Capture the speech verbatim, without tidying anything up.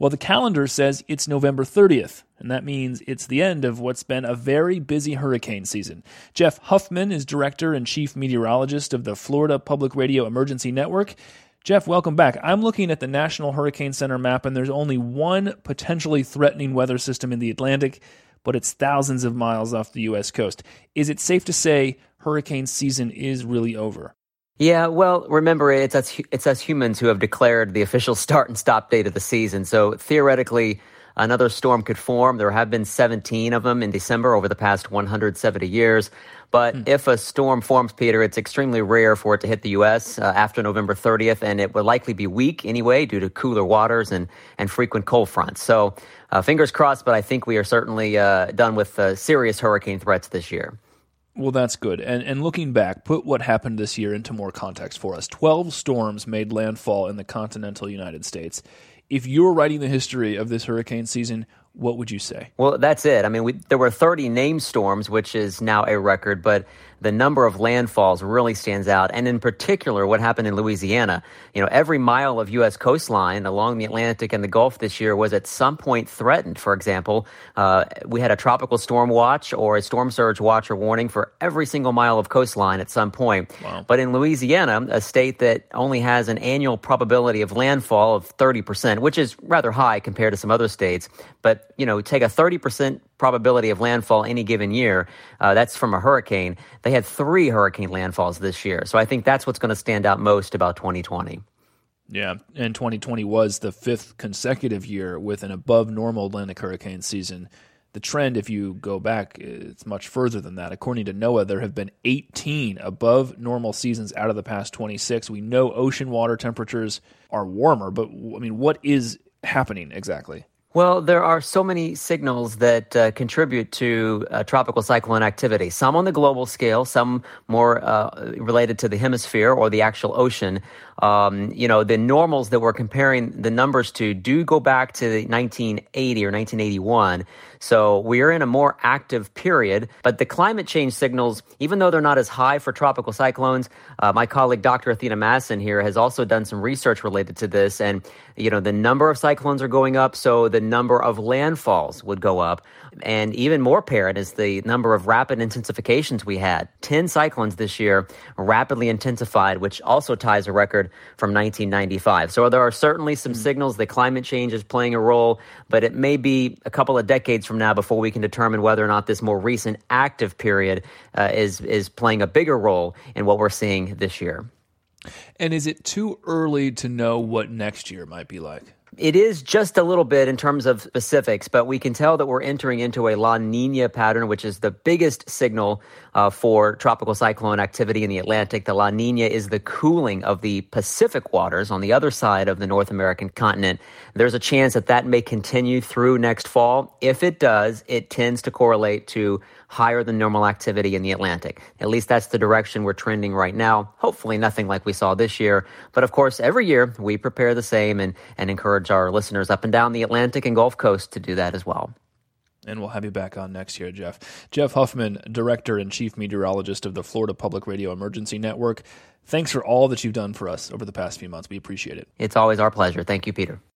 Well, the calendar says it's November thirtieth, and that means it's the end of what's been a very busy hurricane season. Jeff Huffman is director and chief meteorologist of the Florida Public Radio Emergency Network. Jeff, welcome back. I'm looking at the National Hurricane Center map, and there's only one potentially threatening weather system in the Atlantic, but it's thousands of miles off the U S coast. Is it safe to say hurricane season is really over? Yeah, well, remember, it's us, it's us humans who have declared the official start and stop date of the season. So theoretically, another storm could form. There have been seventeen of them in December over the past one hundred seventy years. But mm. if a storm forms, Peter, it's extremely rare for it to hit the U S uh, after November thirtieth, and it will likely be weak anyway due to cooler waters and, and frequent cold fronts. So uh, fingers crossed, but I think we are certainly uh, done with uh, serious hurricane threats this year. Well, that's good. And and looking back, put what happened this year into more context for us. twelve storms made landfall in the continental United States. If you were writing the history of this hurricane season, what would you say? Well, that's it. I mean, we, there were thirty named storms, which is now a record, but the number of landfalls really stands out. And in particular, what happened in Louisiana, you know, every mile of U S coastline along the Atlantic and the Gulf this year was at some point threatened. For example, uh, we had a tropical storm watch or a storm surge watch or warning for every single mile of coastline at some point. Wow. But in Louisiana, a state that only has an annual probability of landfall of thirty percent, which is rather high compared to some other states, but, you know, take a thirty percent probability of landfall any given year, uh, that's from a hurricane. They had three hurricane landfalls this year. So I think that's what's going to stand out most about twenty twenty. Yeah, and twenty twenty was the fifth consecutive year with an above normal Atlantic hurricane season. The trend, if you go back, it's much further than that. According to NOAA, there have been eighteen above normal seasons out of the past twenty-six. We know ocean water temperatures are warmer, but I mean, what is happening exactly? Well, there are so many signals that uh, contribute to uh, tropical cyclone activity, some on the global scale, some more uh, related to the hemisphere or the actual ocean. Um, you know, the normals that we're comparing the numbers to do go back to nineteen eighty or nineteen eighty-one. So we're in a more active period, but the climate change signals, even though they're not as high for tropical cyclones, uh, my colleague Doctor Athena Masson here has also done some research related to this. And, you know, the number of cyclones are going up, so the number of landfalls would go up. And even more apparent is the number of rapid intensifications we had. ten cyclones this year rapidly intensified, which also ties a record from nineteen ninety-five. So there are certainly some mm-hmm. signals that climate change is playing a role, but it may be a couple of decades from now before we can determine whether or not this more recent active period uh, is, is playing a bigger role in what we're seeing this year. And is it too early to know what next year might be like? It is just a little bit in terms of specifics, but we can tell that we're entering into a La Nina pattern, which is the biggest signal uh, for tropical cyclone activity in the Atlantic. The La Nina is the cooling of the Pacific waters on the other side of the North American continent. There's a chance that that may continue through next fall. If it does, it tends to correlate to higher than normal activity in the Atlantic. At least that's the direction we're trending right now. Hopefully nothing like we saw this year. But of course, every year we prepare the same and, and encourage our listeners up and down the Atlantic and Gulf Coast to do that as well. And we'll have you back on next year, Jeff. Jeff Huffman, Director and Chief Meteorologist of the Florida Public Radio Emergency Network. Thanks for all that you've done for us over the past few months. We appreciate it. It's always our pleasure. Thank you, Peter.